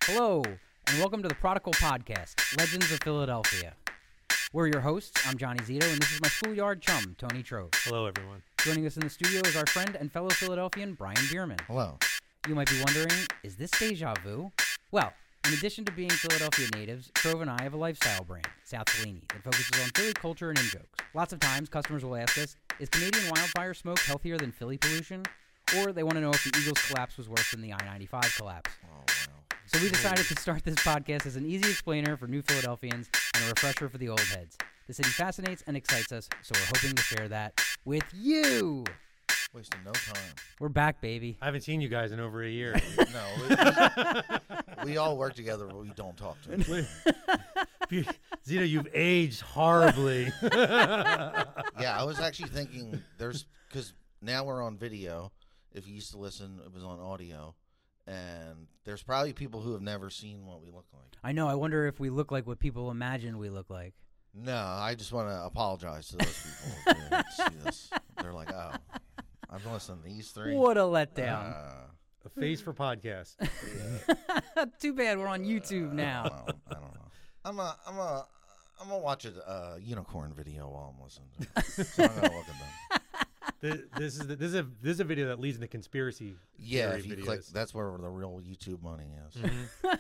Hello, and welcome to the Prodigal Podcast, Legends of Philadelphia. We're your hosts. I'm Johnny Zito, and this is my schoolyard chum, Tony Trove. Hello, everyone. Joining us in the studio is our friend and fellow Philadelphian, Brian Bierman. Hello. You might be wondering, is this deja vu? Well, in addition to being Philadelphia natives, Trove and I have a lifestyle brand, South Fellini, that focuses on Philly culture and in-jokes. Lots of times, customers will ask us, is Canadian wildfire smoke healthier than Philly pollution? Or they want to know if the Eagles collapse was worse than the I-95 collapse. Oh, wow. So we decided to start this podcast as an easy explainer for new Philadelphians and a refresher for the old heads. The city fascinates and excites us, so we're hoping to share that with you. Wasting no time. We're back, baby. I haven't seen you guys in over a year. No, we all work together, but we don't talk to each other. Zito, you've aged horribly. Yeah, I was actually thinking because now we're on video. If you used to listen, it was on audio. And there's probably people who have never seen what we look like. I know. I wonder if we look like what people imagine we look like. No, I just want to apologize to those people who didn't see this. They're like, oh, I've listened to these three. What a letdown. A face for podcast. Too bad we're on YouTube now. I don't know. I'm gonna watch a unicorn video while I'm listening to it. So I'm gonna look at them. This is a video that leads into conspiracy. Yeah, theory if you videos. click, that's where the real YouTube money is. Mhm.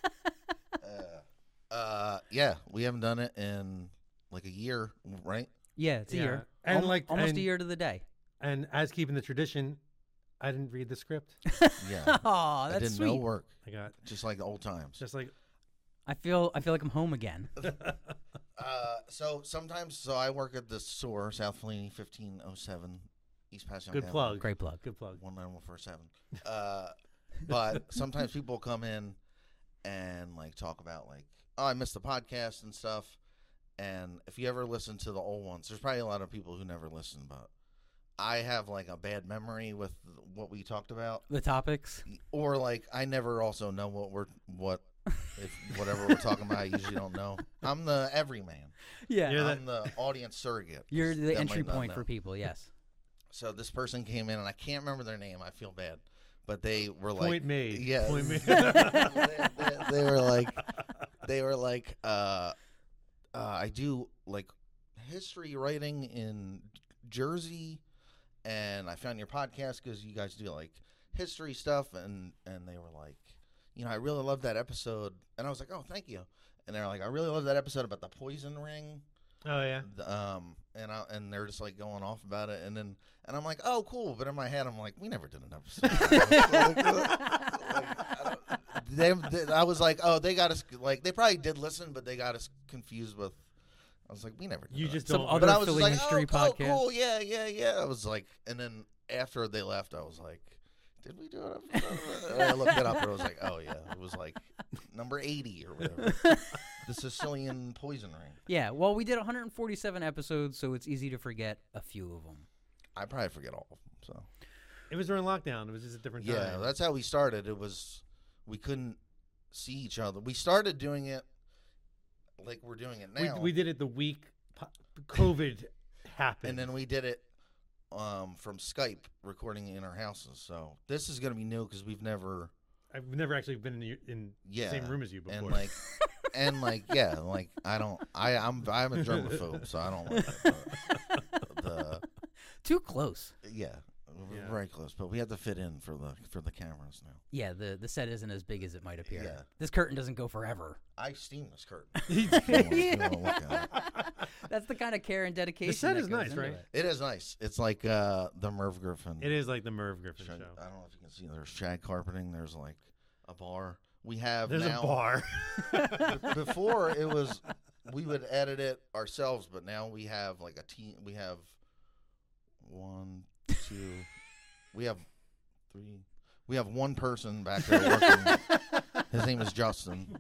Yeah, we haven't done it in like a year, right? Yeah, it's a Yeah. year. And Almost and- a year to the day. And as keeping the tradition, I didn't read the script. Yeah, Oh, I that's did sweet. no work, I got just like old times. just like I feel like I'm home again. So sometimes, I work at the SOAR, South Fellini, 1507 East Passyunk good Avenue, plug. Great plug. Good plug. 19147. But sometimes people come in and like talk about like, oh, I missed the podcast and stuff. And if you ever listen to the old ones, there's probably a lot of people who never listen, but I have like a bad memory with what we talked about, The topics. or like I never also know whatever we're talking about. I usually don't know. I'm the everyman. Yeah. You're I'm the audience surrogate. You're 'cause the they entry might not point know. for people, yes. So this person came in, and I can't remember their name. I feel bad, but they were like, Point made. Yeah, Point made. they were like, I do like history writing in Jersey, and I found your podcast because you guys do like history stuff, and they were like, I really love that episode, and I was like, oh, thank you, and they're like, I really love that episode about the poison ring. Oh yeah. And they're just like going off about it, and I'm like, oh, cool. But in my head, I'm like, we never did an episode. I was like, oh, they got us. Like, they probably did listen, but they got us confused with. I was like, we never did You that. just Some don't. other But I was Philly just like, history oh, podcast. cool, yeah. I was like, and then after they left, I was like, did we do an episode? And I looked it up, and I was like, oh yeah, it was like number 80 or whatever. The Sicilian poison ring. Yeah, well, we did 147 episodes, so it's easy to forget a few of them. I probably forget all of them. So It was during lockdown. It was just a different time. yeah, that's how we started. It was we couldn't see each other. We started doing it like we're doing it now, We did it the week COVID happened. and then we did it from Skype, recording in our houses. So this is gonna be new because we've never I've never actually been in yeah the same room as you before. and like yeah, like I'm a germaphobe, so I don't like the Too close. yeah. We're very close, but we have to fit in for the cameras now. Yeah, the set isn't as big as it might appear. Yeah. This curtain doesn't go forever. I steam this curtain. If you wanna look at it. That's the kind of care and dedication. The set that is goes nice, into right? it. It is nice. It's like the Merv Griffin. It is like the Merv Griffin Shag, show. I don't know if you can see. There's shag carpeting. There's like a bar. We have There's now, a bar. Before it was we would edit it ourselves, but now we have like a team. We have 1, 2. We have 3. We have one person back there working. His name is Justin.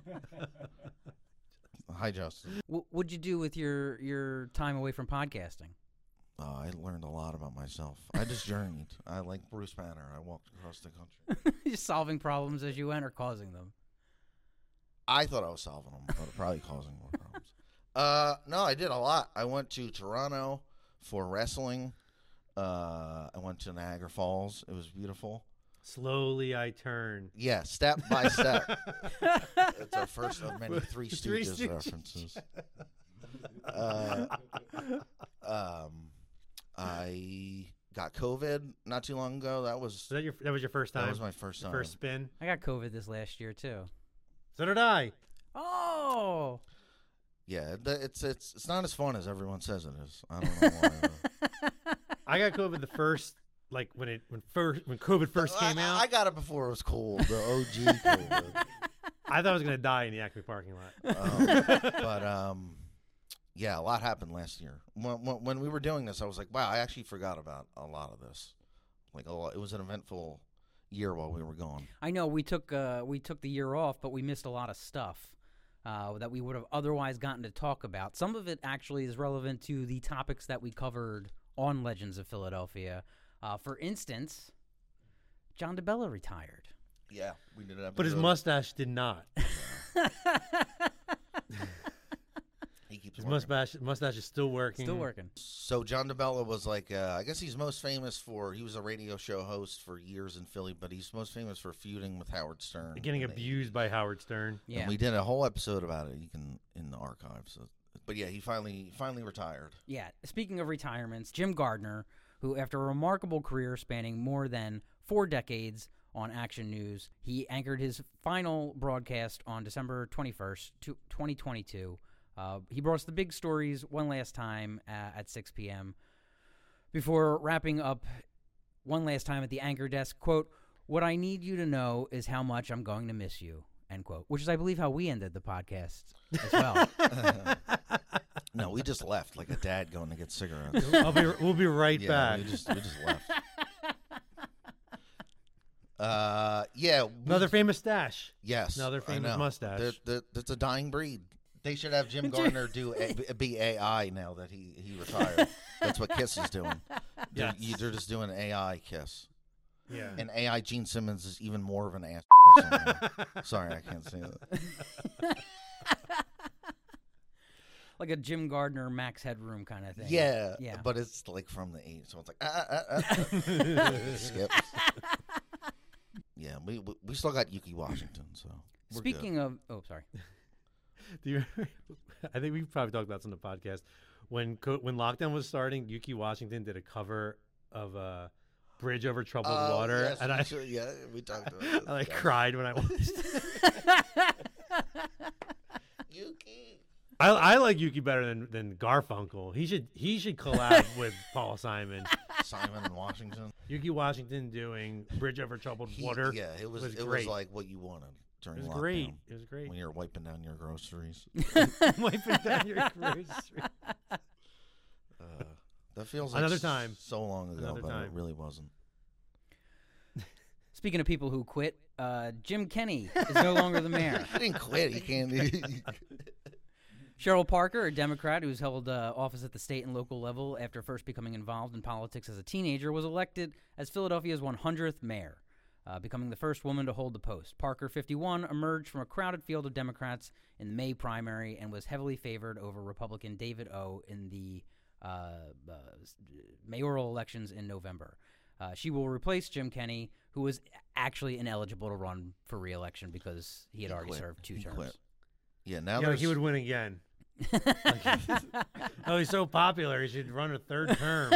Hi, Justin. What'd you do with your time away from podcasting? I learned a lot about myself. I just journeyed. I like Bruce Banner. I walked across the country. Just solving problems as you went or causing them? I thought I was solving them, but probably causing more problems. No, I did a lot. I went to Toronto for wrestling. I went to Niagara Falls. It was beautiful. Slowly I turn. Yeah, step by step. It's our first of many Three Three Stooges Stooges. references. I got COVID not too long ago. That was That was your first time? that was my first time. First spin? I got COVID this last year too. So did I. Oh. Yeah, it's not as fun as everyone says it is. I don't know why. I got COVID the first, like when COVID first came out. I got it before it was cool. The OG COVID. I thought I was gonna die in the Acme parking lot. But yeah, a lot happened last year. When we were doing this, I was like, wow, I actually forgot about a lot of this. Like it was an eventful year while we were gone. I know we took the year off, but we missed a lot of stuff that we would have otherwise gotten to talk about. Some of it actually is relevant to the topics that we covered on Legends of Philadelphia. For instance, John DeBella retired. Yeah, we did it. But his mustache did not. He keeps His working. mustache is still working. Still working. So John DeBella was like, I guess he's most famous for, he was a radio show host for years in Philly, but he's most famous for feuding with Howard Stern. Getting And abused by Howard Stern. Yeah. And we did a whole episode about it. You can in the archives. So, but yeah, he finally retired. Yeah. Speaking of retirements, Jim Gardner, who after a remarkable career spanning more than 4 decades on Action News, he anchored his final broadcast on December 21st, 2022. He brought us the big stories one last time at 6 p.m. before wrapping up one last time at the anchor desk. Quote, "What I need you to know is how much I'm going to miss you," end quote, which is, I believe, how we ended the podcast as well. No, we just left like a dad going to get cigarettes. We'll be right Yeah, back. we just left. Yeah. Another famous stash. Yes. Another I famous know. mustache. That's a dying breed. They should have Jim Gardner be AI now that he retired. That's what Kiss is doing. Yes. They're just doing AI Kiss. Yeah. And AI Gene Simmons is even more of an ass. Sorry, I can't say that. Like a Jim Gardner, Max Headroom kind of thing. Yeah, Yeah. but it's like from the 80s, so it's like skips. Yeah, we still got Yuki Washington, so we're Speaking of, oh, sorry. Do you I think we probably talked about this on the podcast. When lockdown was starting, Yuki Washington did a cover of Bridge Over Troubled Water. Yes, And we talked about this. I cried when I watched Yuki. I like Yuki better than Garfunkel. He should collab with Paul Simon. Simon and Washington. Yuki Washington doing Bridge Over Troubled Water. Yeah, it was great. like what you wanted during It was lockdown. great. It was great. When you're wiping down your groceries. Wiping down your groceries. That feels like Another time. so long ago, Another but time. it really wasn't. Speaking of people who quit, Jim Kenney is no longer the mayor. He didn't quit. He can't. Cheryl Parker, a Democrat who's held office at the state and local level after first becoming involved in politics as a teenager, was elected as Philadelphia's 100th mayor, becoming the first woman to hold the post. Parker, 51, emerged from a crowded field of Democrats in the May primary and was heavily favored over Republican David O. in the mayoral elections in November. She will replace Jim Kenney, who was actually ineligible to run for re-election because he had already served 2 terms. Quit. Yeah, now Yeah, like he would win again. Oh, he's so popular. He should run a 3rd term.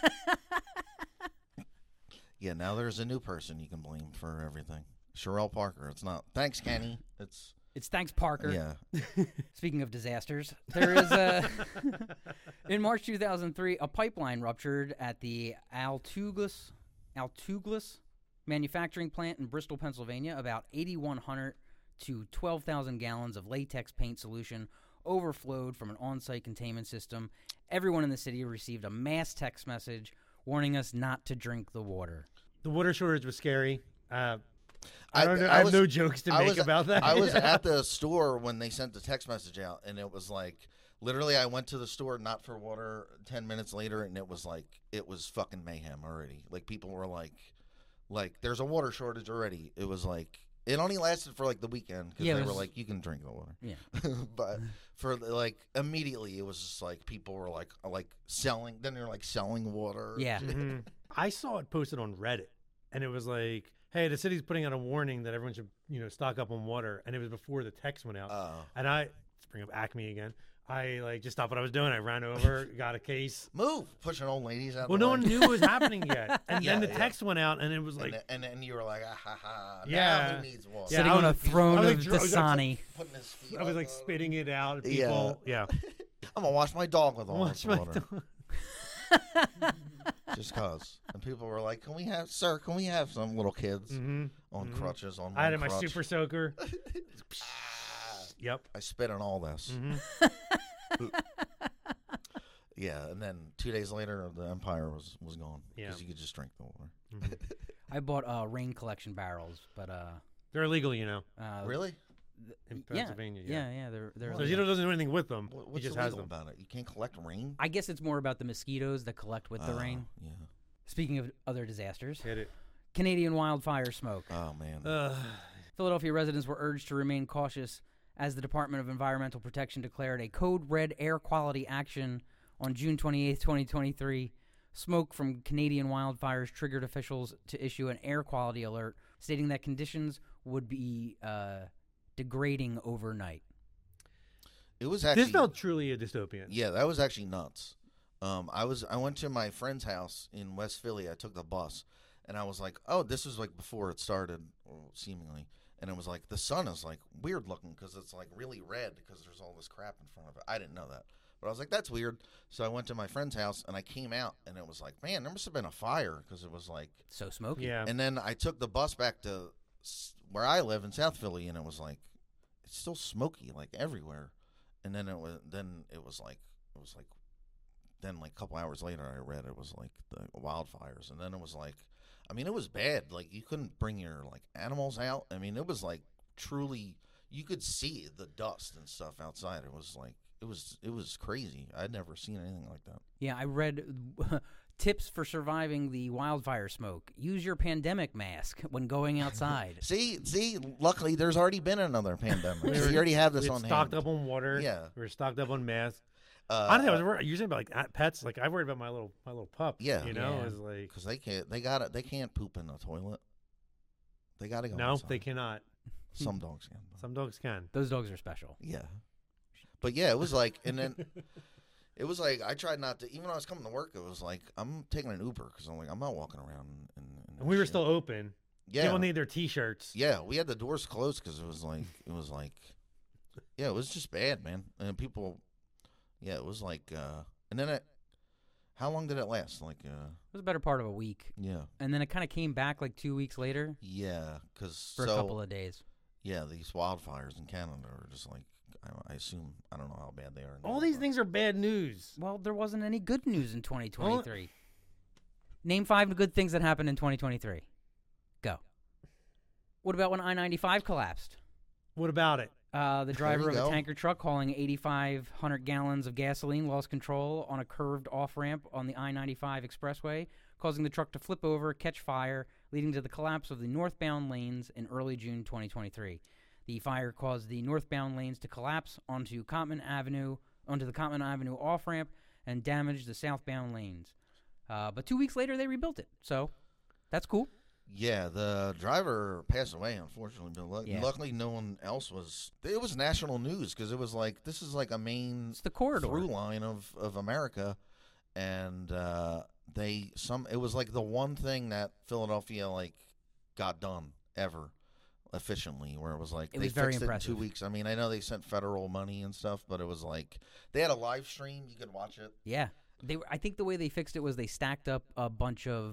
Yeah, now there's a new person you can blame for everything. Cheryl Parker. It's not. Thanks, Kenny. It's thanks, Parker. Yeah. Speaking of disasters, there is in March 2003, a pipeline ruptured at the Altuglas manufacturing plant in Bristol, Pennsylvania. About 8,100 to 12,000 gallons of latex paint solution overflowed from an on-site containment system. Everyone in the city received a mass text message warning us not to drink the water. The water shortage was scary. I don't know. I I have was- no jokes to make about that. I was at the store when they sent the text message out, and it was like, literally, I went to the store not for water 10 minutes later, and it was fucking mayhem already. Like, people were like, there's a water shortage already. It was like, it only lasted for like the weekend because they were like, you can drink the water. Yeah. But for like immediately, it was just like people were like selling. Then they're like selling water. Yeah. Mhm. I saw it posted on Reddit, and it was like hey, the city's putting out a warning that everyone should, stock up on water. And it was before the text went out. Oh. And let's bring up Acme again. I just stopped what I was doing. I ran over, got a case. Move, pushing old ladies out. Well, no one knew what was happening yet. And then the text went out, and it was like, and then you were like, ah, ha, ha. Yeah. Now who needs water? Yeah, Sitting I on a was- throne I was of like, Dasani. Putting his feet I was up. like spitting it out at people. Yeah. I'm gonna wash my dog with all Watch this my water. Just cause. And people were like, can we have some little kids on crutches on I had one my crutch? super soaker. Yep. I spit on all this. Yeah, and then 2 days later, the Empire was gone. Yeah. Because you could just drink the water. I bought rain collection barrels, but They're illegal, Really? in yeah, Pennsylvania. yeah, they're Well, So illegal. doesn't do anything with them. What's he just illegal has them. about it? You can't collect rain? I guess it's more about the mosquitoes that collect with the rain. Yeah. Speaking of other disasters, Hit it. Canadian wildfire smoke. Oh, man. Philadelphia residents were urged to remain cautious as the Department of Environmental Protection declared a code red air quality action on June 28, 2023. Smoke from Canadian wildfires triggered officials to issue an air quality alert, stating that conditions would be degrading overnight. It was actually... This felt truly a dystopian. Yeah, that was actually nuts. I went to my friend's house in West Philly. I took the bus, and I was like, "Oh, this was like before it started, seemingly." And it was like the sun is like weird looking because it's like really red because there's all this crap in front of it. I didn't know that, but I was like, "That's weird." So I went to my friend's house, and I came out, and it was like, "Man, there must have been a fire," because it was like. So smoky. Yeah. And then I took the bus back to where I live in South Philly, and it was like it's still smoky like everywhere. And then it was like a couple hours later I read it was like the wildfires, and then it was like, I mean, it was bad. Like you couldn't bring your like animals out. I mean, it was like truly you could see the dust and stuff outside. It was like it was crazy. I'd never seen anything like that. Yeah, I read tips for surviving the wildfire smoke. Use your pandemic mask when going outside. See, luckily there's already been another pandemic. So you already have this We on stocked hand. up on water. Yeah. We were stocked up on masks. Honestly, I was worried, usually about like pets. Like I worried about my little pup. Yeah. Yeah. Is like Because they can't poop in the toilet. They got to go no, outside. they cannot. Some dogs can. Some dogs can. Those dogs are special. Yeah. But yeah, it was like, and then it was like, I tried not to, even when I was coming to work, it was like, I'm taking an Uber because I'm like, I'm not walking around. And we were still open. yeah. People need their T-shirts. Yeah, we had the doors closed because it was like, yeah, it was just bad, man. And people, yeah, it was like, and then how long did it last? Like, It was a better part of a week. yeah. And then it kind of came back like 2 weeks later Yeah, because for a couple of days. yeah, these wildfires in Canada are just like, I assume, I don't know how bad they are. All these things are bad news. Well, there wasn't any good news in 2023. Name 5 good things that happened in 2023. Go. What about when I-95 collapsed? What about it? The driver of you a go. tanker truck hauling 8,500 gallons of gasoline lost control on a curved off-ramp on the I-95 expressway, causing the truck to flip over, catch fire, leading to the collapse of the northbound lanes in early June 2023. The fire caused the northbound lanes to collapse onto the Cottman Avenue off-ramp and damaged the southbound lanes. But 2 weeks later, they rebuilt it. So that's cool. Yeah, the driver passed away, unfortunately, but Yeah. luckily no one else was. It was national news because it was like, this is like a main It's the corridor. through line of America, and it was like the one thing that Philadelphia like got done ever efficiently, where it was like It they was very fixed impressive. it in 2 weeks. I mean, I know they sent federal money and stuff, but it was like they had a live stream, you could watch it. Yeah. I think the way they fixed it was they stacked up a bunch of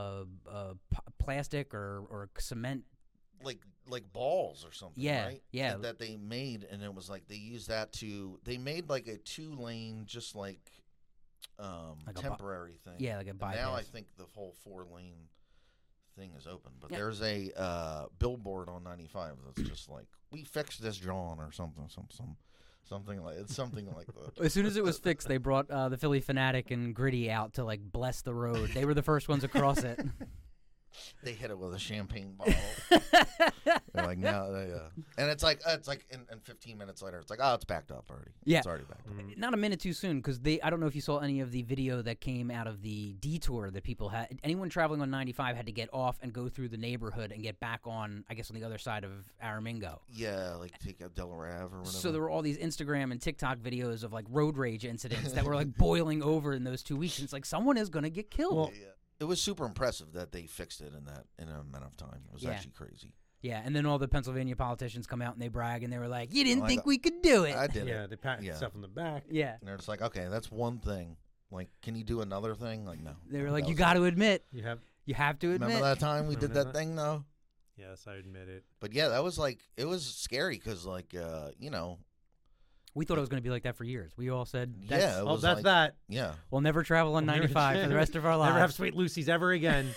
plastic or cement. Like balls or something, Yeah, right? yeah. That they made, and it was like they used that they made like a 2-lane, just like Like a temporary thing. Yeah, like a And bypass. now I think the whole 4-lane thing is open, but Yeah. there's a billboard on 95 that's just like, we fixed this, John, or something like that. As soon as it was fixed, they brought the Philly Fanatic and Gritty out to like bless the road. They were the first ones across it. They hit it with a champagne bottle. They're like, no, and it's like in 15 minutes later, it's like, oh, it's backed up already. Yeah. It's already backed up. Not a minute too soon, because I don't know if you saw any of the video that came out of the detour that people had. Anyone traveling on 95 had to get off and go through the neighborhood and get back on, I guess, on the other side of Aramingo. Yeah, like take out Delaware Ave or whatever. So there were all these Instagram and TikTok videos of like road rage incidents that were like boiling over in those 2 weeks. And it's like someone is going to get killed. Well, Yeah. It was super impressive that they fixed it in a amount of time. It was Yeah. actually crazy. Yeah, and then all the Pennsylvania politicians come out and they brag and they were like, "You didn't I think got- we could do it." I did yeah, it. they pat Yeah. stuff on the back. Yeah, And they're just like, okay, that's one thing. Like, can you do another thing? Like, no. they were That like, "You was got it. to admit, You have you have to admit." Remember that time we did Remember that that? thing, though? yes, I admit it. But yeah, that was like, it was scary because, like, you know, We thought it was going to be like that for years. We all said, that's, yeah, it Oh, was that's like, that. yeah. we'll never travel on We'll never 95 for the rest of our lives." Never have Sweet Lucy's ever again.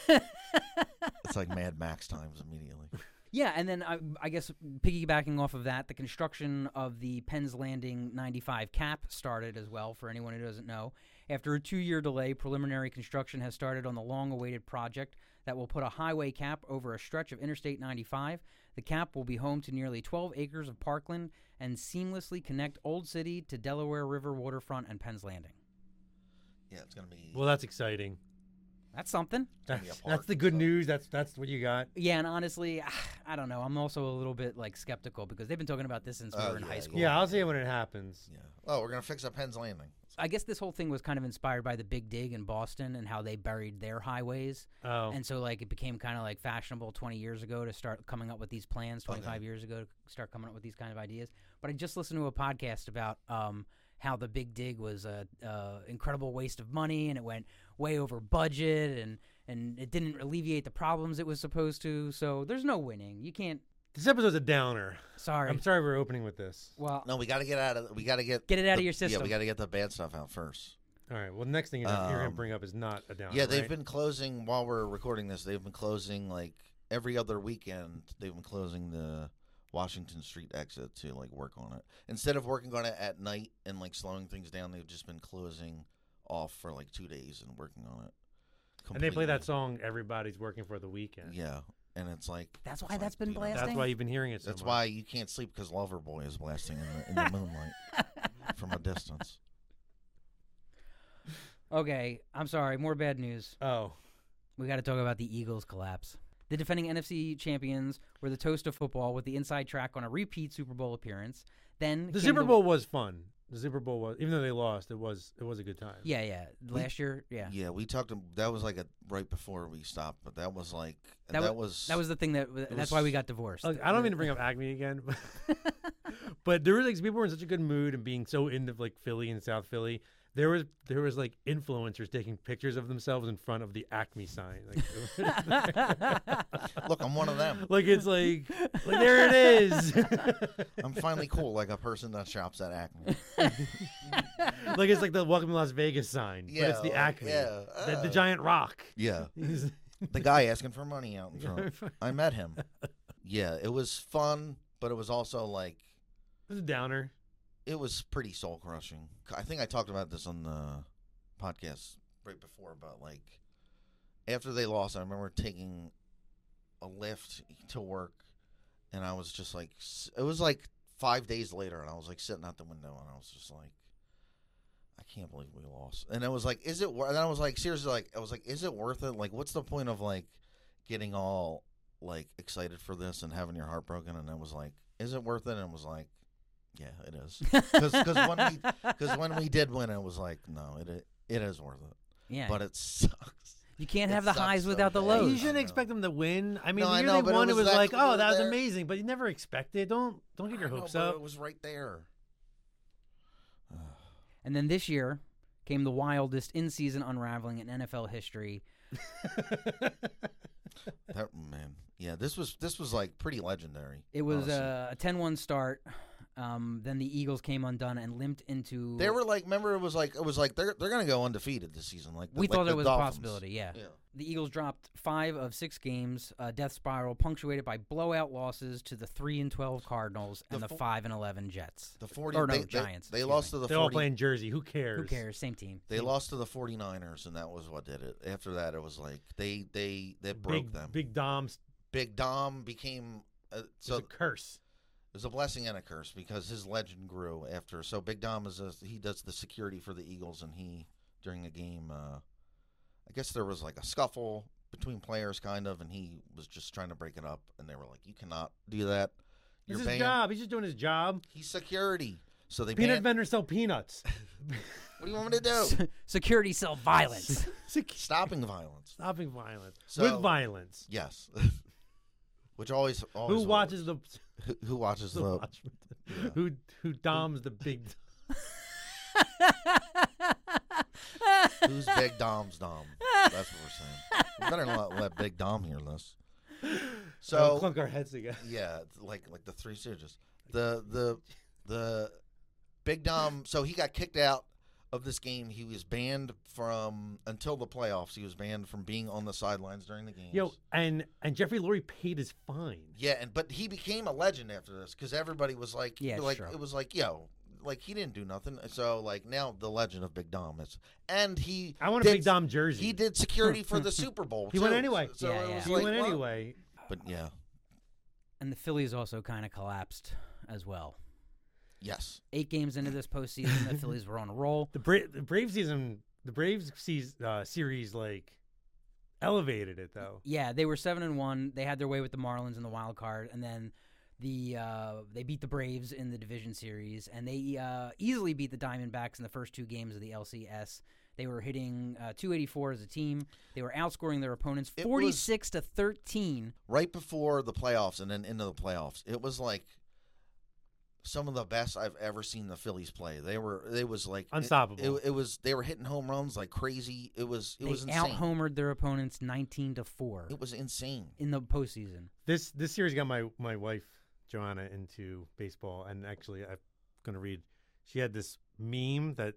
It's like Mad Max times immediately. Yeah, and then I guess piggybacking off of that, the construction of the Penn's Landing 95 cap started as well, for anyone who doesn't know. After a 2-year delay, preliminary construction has started on the long-awaited project that will put a highway cap over a stretch of Interstate 95. The cap will be home to nearly 12 acres of parkland and seamlessly connect Old City to Delaware River waterfront and Penn's Landing. Yeah, it's going to be. Well, that's exciting. That's something. gonna be a That's park, the good so. news. That's what you got. Yeah, and honestly, I don't know. I'm also a little bit like skeptical because they've been talking about this since we Oh, were in high yeah, school. Yeah, I'll see it when it happens. Yeah. Oh, we're going to fix up Penn's Landing. I guess this whole thing was kind of inspired by the Big Dig in Boston and how they buried their highways. Oh, And so, like, it became kind of like fashionable 20 years ago to start coming up with these plans, 25 years ago to start coming up with these kind of ideas. But I just listened to a podcast about how the Big Dig was a incredible waste of money and it went way over budget and it didn't alleviate the problems it was supposed to. So there's no winning. You can't. this episode's a downer. Sorry. I'm sorry we're opening with this. Well, No, we got to get out of. We got to get Get it out of the- your system. Yeah, we got to get the bad stuff out first. All right. Well, the next thing you're going to Um, bring up is not a downer. Yeah, they've right? been closing while we're recording this. They've been closing like every other weekend. They've been closing the Washington Street exit to like work on it. Instead of working on it at night and like slowing things down, they've just been closing off for like 2 days and working on it. And they play that completely. song "Everybody's Working for the Weekend." Yeah, and it's like That's why it's that's like, been you know, blasting? That's why you've been hearing it so That's much. why you can't sleep because Loverboy is blasting in the moonlight from a distance. okay, I'm sorry. More bad news. Oh, We got to talk about the Eagles' collapse. The defending NFC champions were the toast of football with the inside track on a repeat Super Bowl appearance. Then the came Super Bowl was fun. The Super Bowl was, even though they lost, it was a good time. Yeah. Last year, yeah. Yeah, we talked. That was like right before we stopped, but that was like That was the thing that's why we got divorced. Look, I don't mean to bring up Acme again, but there was like people were in such a good mood and being so into like Philly and South Philly. There was like influencers taking pictures of themselves in front of the Acme sign. Like, Look, I'm one of them. like it's like there it is. I'm finally cool, like a person that shops at Acme. Like it's like the Welcome to Las Vegas sign, but it's the like, Acme, Yeah, the giant rock. yeah. He's- The guy asking for money out in front. I met him. Yeah, it was fun, but it was also like It was a downer. it was pretty soul crushing. I think I talked about this on the podcast right before, but like after they lost, I remember taking a lift to work, and I was just like, it was like 5 days later, and I was like sitting out the window, and I was just like, I can't believe we lost. And it was like, is it worth? And I was like, seriously, like, I was like, is it worth it? Like, what's the point of like getting all like excited for this and having your heart broken? And it was like, is it worth it? And it was like, yeah, it is. Because when we did win, it was like, no, it is worth it. yeah. But it sucks. you can't it have the sucks highs so without the bad. lows. You shouldn't I expect know. them to win. I mean, No, the I year know, they but it won, it was was that like, cool oh, that was there. amazing. But you never expect it. Don't get your I know, hopes but up. It was right there. And then this year came the wildest in-season unraveling in NFL history. That man, yeah, this was like pretty legendary. It was honestly. a 10-1 start. Then the Eagles came undone and limped into. They were like, remember, it was like they're gonna go undefeated this season. Like We like thought the there was a Dolphins. possibility. Yeah. Yeah. the Eagles dropped 5 of 6 games, death spiral punctuated by blowout losses to the 3-12 Cardinals and the 5-11 Jets. The 40 or no, they, Giants. They excuse lost me. to the They 40. all play in Jersey. Who cares? Who cares? Same team. They lost to the 49ers, and that was what did it. After that, it was like they broke them. Big Dom's Big Dom became so a curse. It was a blessing and a curse because his legend grew after. So Big Dom he does the security for the Eagles, and he during a game, I guess there was like a scuffle between players, kind of, and he was just trying to break it up, and they were like, "You cannot do that. It's his banned." job. He's just doing his job. He's security, so they Peanut banned. vendors sell peanuts. What do you want me to do? Security sell violence. Stopping violence. Stopping violence So- with violence. Yes. Which always Who watches the who watches the Watchmen? Who doms the big? who's Big Dom's Dom? That's what we're saying. We better not let Big Dom hear this. So clunk our heads together. yeah, like the Three Stooges. The Big Dom. So he got kicked out of this game. He was banned from until the playoffs. He was banned from being on the sidelines during the games. Yo, and Jeffrey Lurie paid his fine. Yeah, but he became a legend after this because everybody was like, Yeah, like sure. it was like, yo, like he didn't do nothing. So like now the legend of Big Dom is, and he I want a did- Big Dom jersey. He did security for the Super Bowl. He went too. anyway. So Yeah, it yeah. was He like, went well, anyway. But yeah, And the Phillies also kind of collapsed as well. yes. 8 games into this postseason, the Phillies were on a roll. The Braves series like elevated it though. Yeah, they were 7-1. They had their way with the Marlins in the wild card, and then they beat the Braves in the division series, and they easily beat the Diamondbacks in the first 2 games of the LCS. They were hitting .284 as a team. They were outscoring their opponents It was- 46-13. Right before the playoffs and then into the playoffs, it was like some of the best I've ever seen the Phillies play. It was like Unstoppable. It was they were hitting home runs like crazy. It was They insane. out-homered their opponents 19-4 It was insane. in the postseason. This series got my wife Joanna into baseball, and actually I'm gonna read. She had this meme that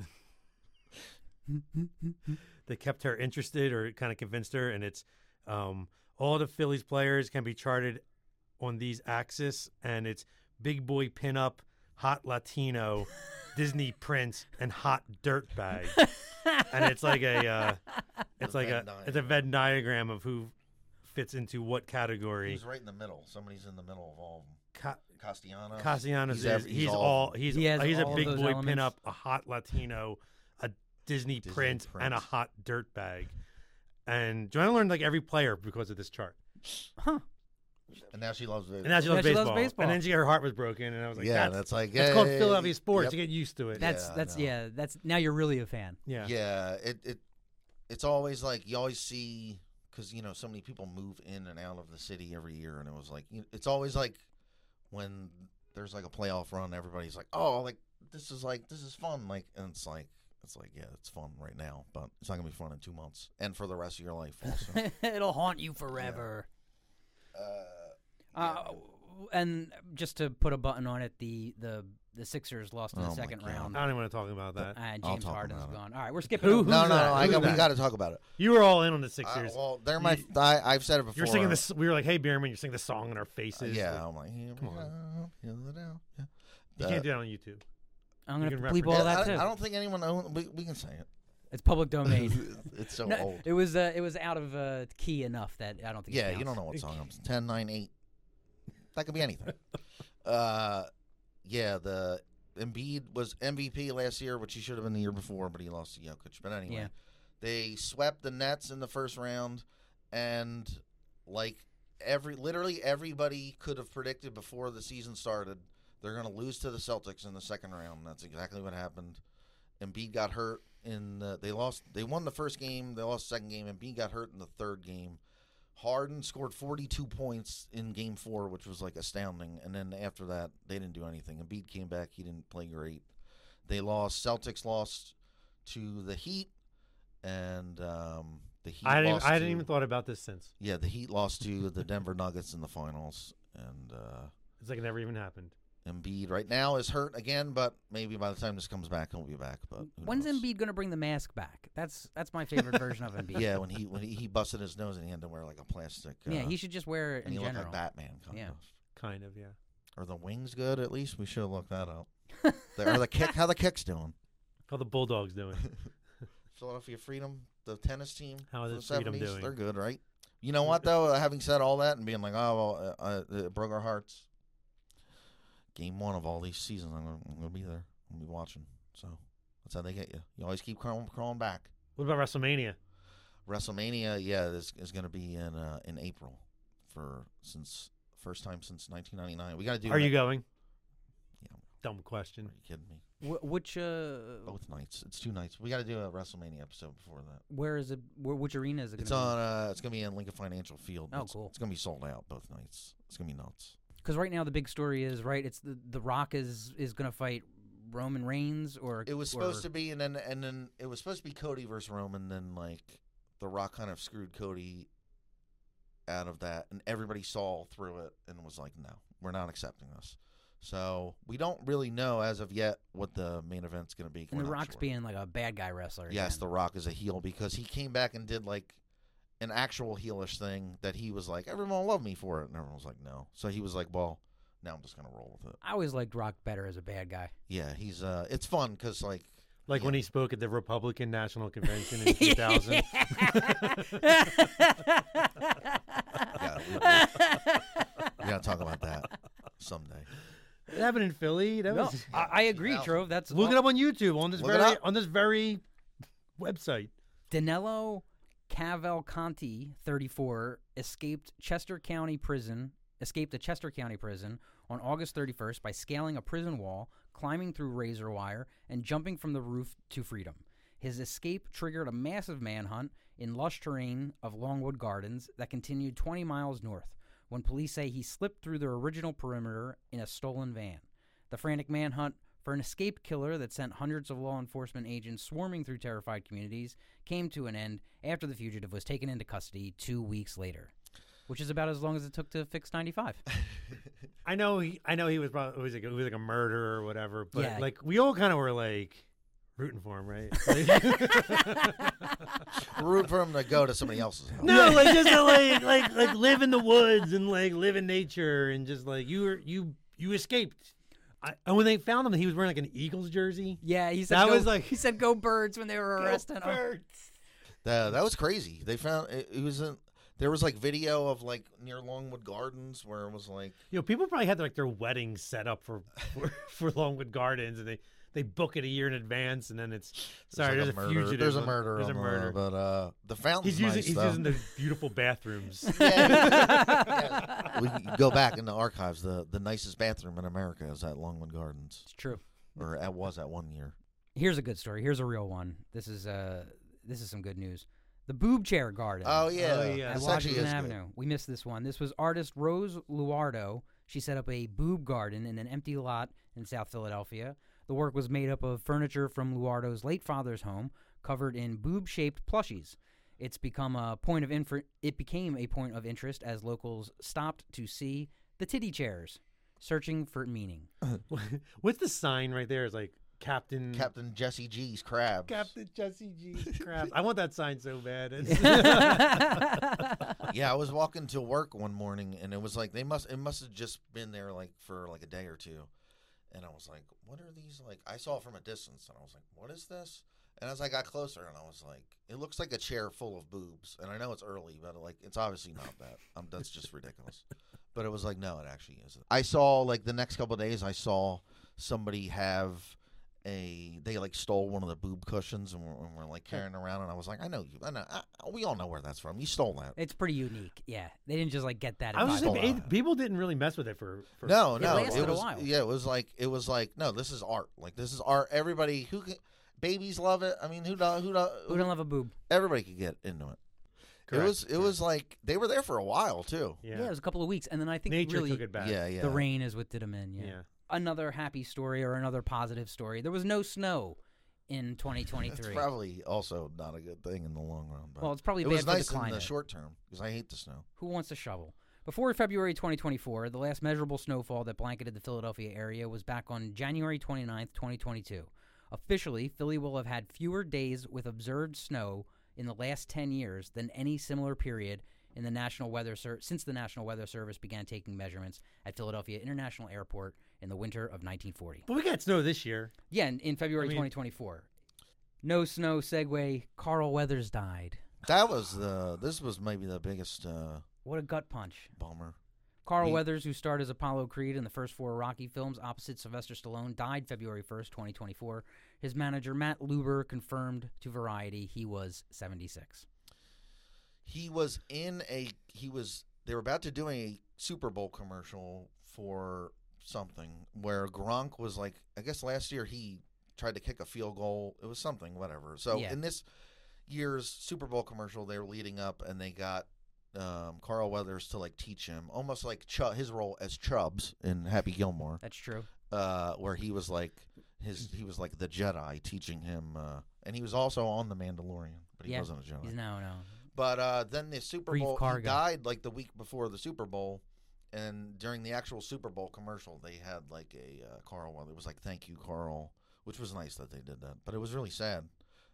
that kept her interested or kind of convinced her, and it's all the Phillies players can be charted on these axes, and it's big boy pinup, hot Latino, Disney prince, and hot dirtbag, and it's like it's a Venn diagram of who fits into what category. He's right in the middle. Somebody's in the middle of all of them. Castellanos. Castellanos He's all- he's He has a all of big those boy elements. pinup, a hot Latino, a Disney prince, and a prince. hot dirtbag. And Joanna learned like every player because of this chart. Huh. And now she loves it. And now she Now loves, she baseball. loves baseball. And then her heart was broken, and I was like, yeah, that's that's like that's called hey, Philadelphia sports. yep. You get used to it. That's Yeah, that's now you're really a fan. yeah. Yeah, it's always like you always see because so many people move in and out of the city every year, and it was like it's always like when there's like a playoff run, everybody's like, oh, like this is fun, like, and it's like yeah, it's fun right now, but it's not gonna be fun in 2 months and for the rest of your life also. It'll haunt you forever. Yeah. And just to put a button on it, the Sixers lost in Oh the my second God. round. I don't even want to talk about that. And I'll James talk Harden's about it. gone. All right, we're skipping. Who- over- who's no, that? Who's we that? got to talk about it. You were all in on the Sixers. Well, they're my. I've said it before. You're singing this. We were like, "Hey, Bierman, you're singing the song in our faces." Yeah, I'm like, here Come we on. go, here we go. Yeah. You can't do that on YouTube. I'm You gonna can bleep reference- all that I too. don't think anyone owns. We can say it. It's public domain. It's so No, old. it was out of key enough that I don't think. Yeah, it you don't counts. know what song I'm 10, 9, 8. That could be anything. Yeah, the Embiid was MVP last year, which he should have been the year before, but he lost to Jokic. But anyway, Yeah. they swept the Nets in the first round, and like literally everybody could have predicted before the season started, they're going to lose to the Celtics in the second round. That's exactly what happened. Embiid got hurt they won the first game, they lost the second game. Embiid got hurt in the third game. Harden scored 42 points in game 4, which was like astounding. And then after that, they didn't do anything. Embiid came back. He didn't play great. They lost. Celtics lost to the Heat. And the Heat I lost hadn't to- even thought about this since. Yeah, the Heat lost to the Denver Nuggets in the finals. And It's like it never even happened. Embiid right now is hurt again, but maybe by the time this comes back, he'll be back. But who When's knows? Embiid going to bring the mask back? That's my favorite version of Embiid. Yeah, when he busted his nose and he had to wear like a plastic. Yeah, he should just wear it and in he general. looked like Batman. Yeah. Kind of, yeah. Are the wings good? At least we should look that up. Are the kick? How the kicks doing? How the Bulldogs doing? Philadelphia Freedom, the tennis team. How for is the Freedom 70s, doing? They're good, right? You know what though? Having said all that and being like, oh, well, it broke our hearts. Game 1 of all these seasons, I'm gonna be there. I'm gonna be watching. So that's how they get you. You always keep crawling back. What about WrestleMania? WrestleMania, yeah, is going to be in April first time since 1999. We got to do. Are you going? Yeah. Dumb question. Are you kidding me? Which Both nights. It's 2 nights. We got to do a WrestleMania episode before that. where is it? Which arena is it? It's gonna on. It's going to be in Lincoln Financial Field. Oh, cool. It's going to be sold out both nights. It's going to be nuts. Because right now the big story is it's the Rock is going to fight Roman Reigns or It was supposed to be, and then it was supposed to be Cody versus Roman. Then like The Rock kind of screwed Cody out of that, and everybody saw through it and was like, "No, we're not accepting this." So we don't really know as of yet what the main event's going to be. And We're the not Rock's sure. being like a bad guy wrestler. Yes, again. The Rock is a heel because he came back and did like an actual heelish thing that he was like, everyone will love me for it, and everyone was like, no. So he was like, well, now I'm just gonna roll with it. I always liked Rock better as a bad guy. Yeah, he's it's fun because like When he spoke at the Republican National Convention in 2000. yeah, we gotta talk about that someday. It happened in Philly. That No, was I agree, 2000. Trove. That's look it up on YouTube Look it up. on this very website. Danilo Cavalcanti, 34, escaped a Chester County prison on August 31st by scaling a prison wall, climbing through razor wire, and jumping from the roof to freedom. His escape triggered a massive manhunt in lush terrain of Longwood Gardens that continued 20 miles north, when police say he slipped through their original perimeter in a stolen van. The frantic manhunt for an escaped killer that sent hundreds of law enforcement agents swarming through terrified communities came to an end after the fugitive was taken into custody 2 weeks later, which is about as long as it took to fix 95. I know he was probably it was like a murder or whatever, but Yeah. like we all kind of were like rooting for him, right? Root for him to go to somebody else's house. No, like just to, like live in the woods and like live in nature and just like you escaped. And when they found him, he was wearing like an Eagles jersey. Yeah, he said That was like- he said go Birds when they were arresting him. That was crazy. They found it was in. There was like video of like near Longwood Gardens where it was like People probably had like their wedding set up for Longwood Gardens, and they book it a year in advance, and then it's sorry, like there's a murder. fugitive. There's a murder. There's a murder. But the fountain's He's nice, using though. the beautiful bathrooms. Yeah. We can go back in the archives. The nicest bathroom in America is at Longwood Gardens, It's true. or it was at one year. Here's a good story. Here's a real one. This is some good news. The Boob Chair Garden. Oh yeah, Oh, yeah. At This actually Washington is Avenue. We missed this one. This was artist Rose Luardo. She set up a boob garden in an empty lot in South Philadelphia. The work was made up of furniture from Luardo's late father's home, covered in boob-shaped plushies. It became a point of interest as locals stopped to see the titty chairs, searching for meaning. What's the sign right there? It's like Captain Jesse G's Crabs. Captain Jesse G's Crabs. I want that sign so bad. Yeah, I was walking to work one morning, and it was like it must have just been there like for like a day or two, and I was like, "What are these?" Like I saw it from a distance, and I was like, "What is this?" And as I got closer, and I was like, "It looks like a chair full of boobs." And I know it's early, but like it's obviously not that. That's just ridiculous. But it was like, no, it actually isn't. I saw like the next couple of days, I saw somebody have they like stole one of the boob cushions and were like carrying around, and I was like, I know you. We all know where that's from. You stole that. It's pretty unique. Yeah, they didn't just like get that. I was at just Bible. saying, people didn't really mess with it for No, It no, lasted a was while. yeah, it was like no, this is art. Like this is art. Everybody babies love it. I mean, who don't love a boob? everybody could get into it. Correct. It was like they were there for a while too. Yeah, it was a couple of weeks, and then I think Nature really took it back. Yeah, yeah. the rain is what did them in. Yeah. Another happy story or another positive story. There was no snow in 2023. It's probably also not a good thing in the long run. But well, it's probably it bad was for nice the in climate. the short term because I hate the snow. Who wants to shovel? Before February 2024, the last measurable snowfall that blanketed the Philadelphia area was back on January 29th, 2022. Officially, Philly will have had fewer days with observed snow in the last 10 years than any similar period in the since the National Weather Service began taking measurements at Philadelphia International Airport in the winter of 1940. But we got snow this year. Yeah, in February 2024. No snow segue. Carl Weathers died. That was this was maybe the biggest What a gut punch. bummer. Carl Weathers, who starred as Apollo Creed in the first 4 Rocky films opposite Sylvester Stallone, died February 1st, 2024. His manager, Matt Luber, confirmed to Variety he was 76. They were about to do a Super Bowl commercial for something where Gronk was like, I guess last year he tried to kick a field goal. It was something, whatever. So Yeah. in this year's Super Bowl commercial, they were leading up and they got Carl Weathers to like teach him, almost like his role as Chubbs in Happy Gilmore, That's true. where he was like the Jedi teaching him, and he was also on The Mandalorian, but he wasn't a Jedi. He's no. But then the Super Brief Bowl, he cargo. died like the week before the Super Bowl, and during the actual Super Bowl commercial, they had like a Carl Weathers. It was like, "Thank you, Carl," which was nice that they did that, but it was really sad.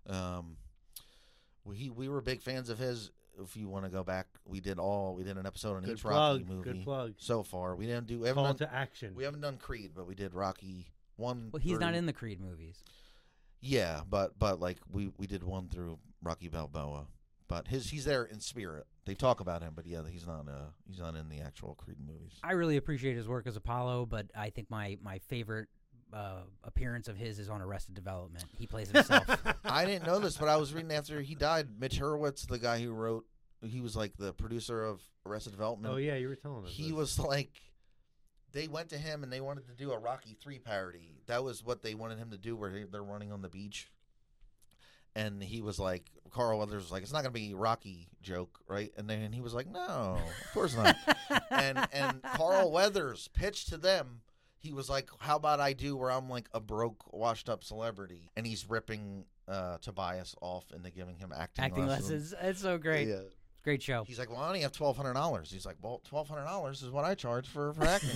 We were big fans of his. If you want to go back, we did an episode on each Rocky movie. Good plug. So far, we haven't Call to action. We haven't done Creed, but we did Rocky 1. Well, he's not in the Creed movies. Yeah, but like we did 1 through Rocky Balboa. But he's there in spirit. They talk about him, but yeah, he's not in the actual Creed movies. I really appreciate his work as Apollo, but I think my favorite appearance of his is on Arrested Development. He plays himself. I didn't know this, but I was reading after he died. Mitch Hurwitz, the guy who he was like the producer of Arrested Development. Oh yeah, you were telling us. He this. was like, they went to him and they wanted to do a Rocky 3 parody. That was what they wanted him to do, where they're running on the beach. And he was like, Carl Weathers was like, it's not going to be a Rocky joke, right? And then he was like, no, of course not. and Carl Weathers pitched to them. He was like, how about I do where I'm like a broke, washed up celebrity? And he's ripping Tobias off into giving him acting lessons. It's so great. Yeah. Great show. He's like, well, I only have $1,200. He's like, well, $1,200 is what I charge for acting.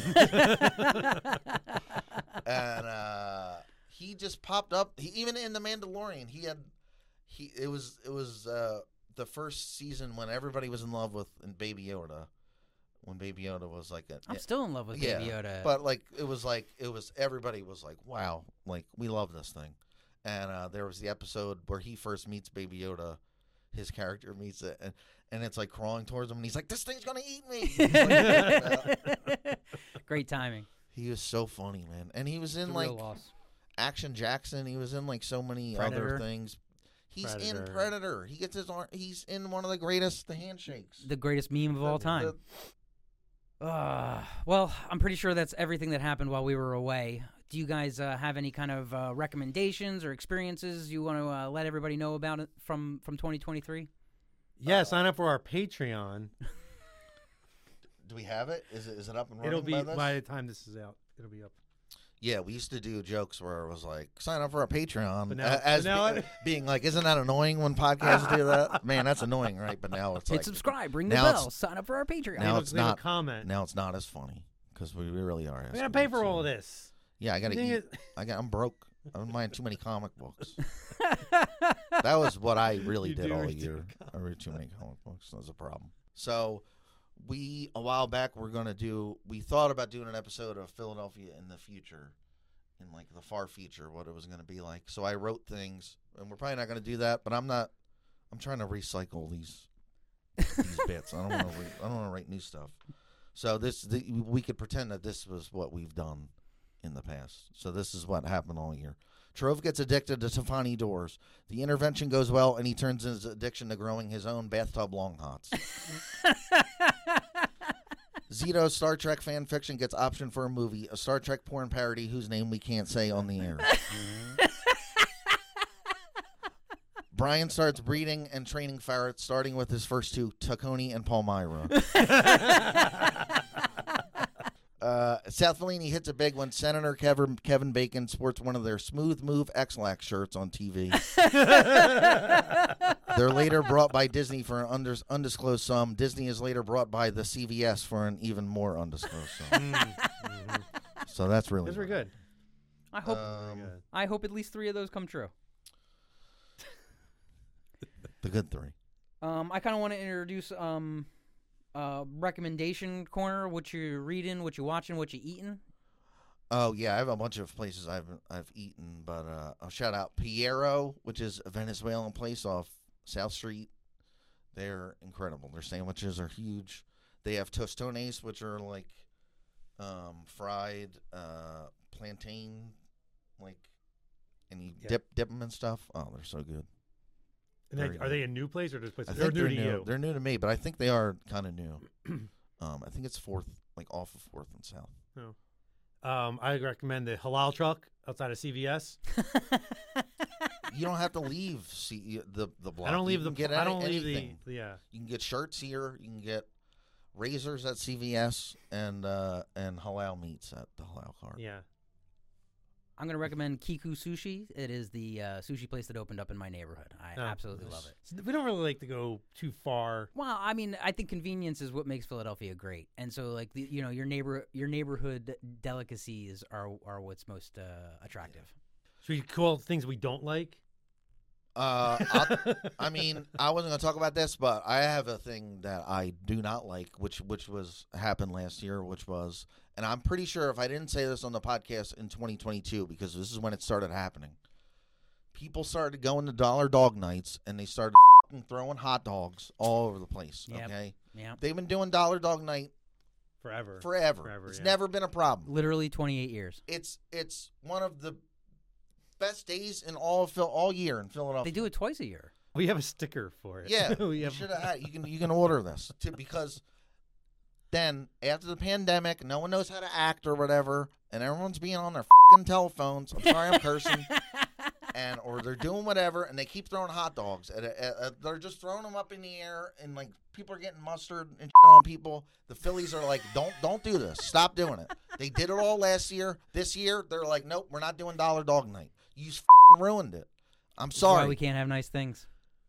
And he just popped up. Even in The Mandalorian, it was the first season when everybody was in love with Baby Yoda. When Baby Yoda was like I'm still in love with Baby Yoda. But everybody was like, wow, like we love this thing. And there was the episode where he first meets Baby Yoda. His character meets it, and it's like crawling towards him, and he's like, "This thing's gonna eat me!" Great timing. He was so funny, man, and he was in It's a like real loss. Action Jackson. He was in like so many Predator. other things. He's in Predator. Predator. He gets his arm. He's in one of the greatest, the handshakes. The greatest meme of all time. Well, I'm pretty sure that's everything that happened while we were away. Do you guys have any kind of recommendations or experiences you want to let everybody know about it from 2023? Yeah, sign up for our Patreon. Do we have it? Is it up and running? It'll be by by the time this is out. It'll be up. Yeah, we used to do jokes where it was like, sign up for a Patreon. But now- as but now being like, isn't that annoying when podcasts do that? Man, that's annoying, right? But now it's Hit like, subscribe, ring the now bell, it's- sign up for our Patreon. now Leave it's a- leave a not- comment. now it's not as funny because we really are. I gotta pay for all of this. Yeah, I gotta Dang eat. it. I'm broke. I'm buying too many comic books. That was what I really You did do all read year. I read too many comic books. That was a problem. So a while back, we thought about doing an episode of Philadelphia in the future, in like the far future, what it was going to be like. So I wrote things, and we're probably not going to do that, but I'm trying to recycle these bits. I don't want to write new stuff. So we could pretend that this was what we've done in the past. So this is what happened all year. Trove gets addicted to Tiffany doors. The intervention goes well, and he turns his addiction to growing his own bathtub long hots. Zito's Star Trek fan fiction gets optioned for a movie, a Star Trek porn parody whose name we can't say on the air. Brian starts breeding and training ferrets, starting with his first two, Taconi and Palmyra. South Fellini hits a big one. Senator Kevin Bacon sports one of their Smooth Move X-Lax shirts on TV. They're later brought by Disney for an undisclosed sum. Disney is later brought by the CVS for an even more undisclosed sum. So that's really Those were good. I hope. Very good. I hope at least 3 of those come true. the good 3. I kind of want to introduce recommendation corner. What you reading? What you watching? What you eating? Oh yeah, I have a bunch of places I've eaten, but I'll shout out Piero, which is a Venezuelan place off South Street. They're incredible. Their sandwiches are huge. They have tostones, which are like fried plantain, and you dip them and stuff. Oh, they're so good. And are they a new place or just places? They're new to new. you? They're new to me, but I think they are kind of new. I think it's 4th, off of 4th and South. Oh. I recommend the halal truck outside of CVS. You don't have to leave the block. I don't leave You the. can get I don't anything. leave the. Yeah. You can get shirts here. You can get razors at CVS and halal meats at the halal cart. Yeah. I'm going to recommend Kiku Sushi. It is the sushi place that opened up in my neighborhood. I absolutely love it. So we don't really like to go too far. Well, I mean, I think convenience is what makes Philadelphia great, and so your neighborhood delicacies are what's most attractive. Should we call things we don't like? I mean, I wasn't going to talk about this, but I have a thing that I do not like, which happened last year, which was, and I'm pretty sure if I didn't say this on the podcast in 2022, because this is when it started happening, people started going to Dollar Dog Nights, and they started throwing hot dogs all over the place. Yep. Okay, Yeah, they've been doing Dollar Dog Night Forever. It's never been a problem. literally 28 years. It's one of the best days in all year in Philadelphia. They do it twice a year. We have a sticker for it. Yeah, we you have. should have. You can order this because then after the pandemic, no one knows how to act or whatever, and everyone's being on their fucking telephones. I'm sorry, I'm cursing. Or they're doing whatever, and they keep throwing hot dogs. They're just throwing them up in the air, and people are getting mustard and shit on people. The Phillies are like, don't do this. Stop doing it. They did it all last year. This year, they're like, nope, we're not doing Dollar Dog Night. You just ruined it. I'm That's sorry. why we can't have nice things.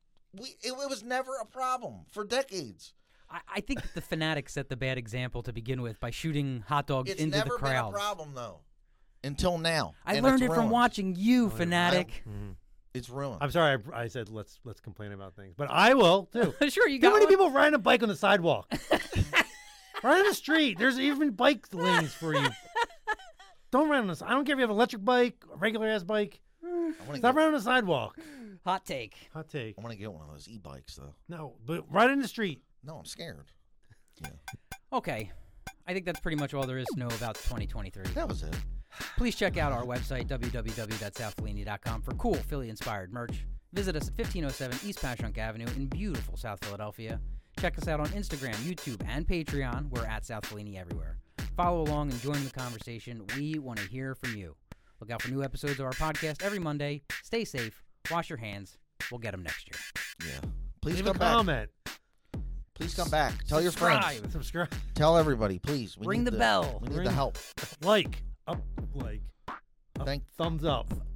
It was never a problem for decades. I think that the Fanatics set the bad example to begin with by shooting hot dogs It's into the never been a crowds. problem though, until now. I And learned it's it from ruined. watching you, Fanatic. Mhm. It's ruined. I'm sorry. I said let's complain about things, but I will too. Sure, you Too got many one? people riding a bike on the sidewalk. Ride on the street. There's even bike lanes for you. Don't ride on this. I don't care if you have an electric bike, a regular ass bike. Stop riding on the sidewalk. Hot take. Hot take. I want to get one of those e-bikes though. No, but ride in the street. No, I'm scared. Yeah, Okay. I think that's pretty much all there is to know about 2023. that was it. Please check out our website, www.southfellini.com, for cool Philly-inspired merch. Visit us at 1507 East Passyunk Avenue in beautiful South Philadelphia. Check us out on Instagram, YouTube, and Patreon. We're at South Fellini everywhere. Follow along and join the conversation. We want to hear from you. Look out for new episodes of our podcast every Monday. Stay safe. Wash your hands. We'll get them next year. Yeah. Please Leave a come back. comment. Please come back. Tell your friends. Subscribe. Tell everybody, please. We Ring need the bell. We need the help. Like. Up. Thumbs up.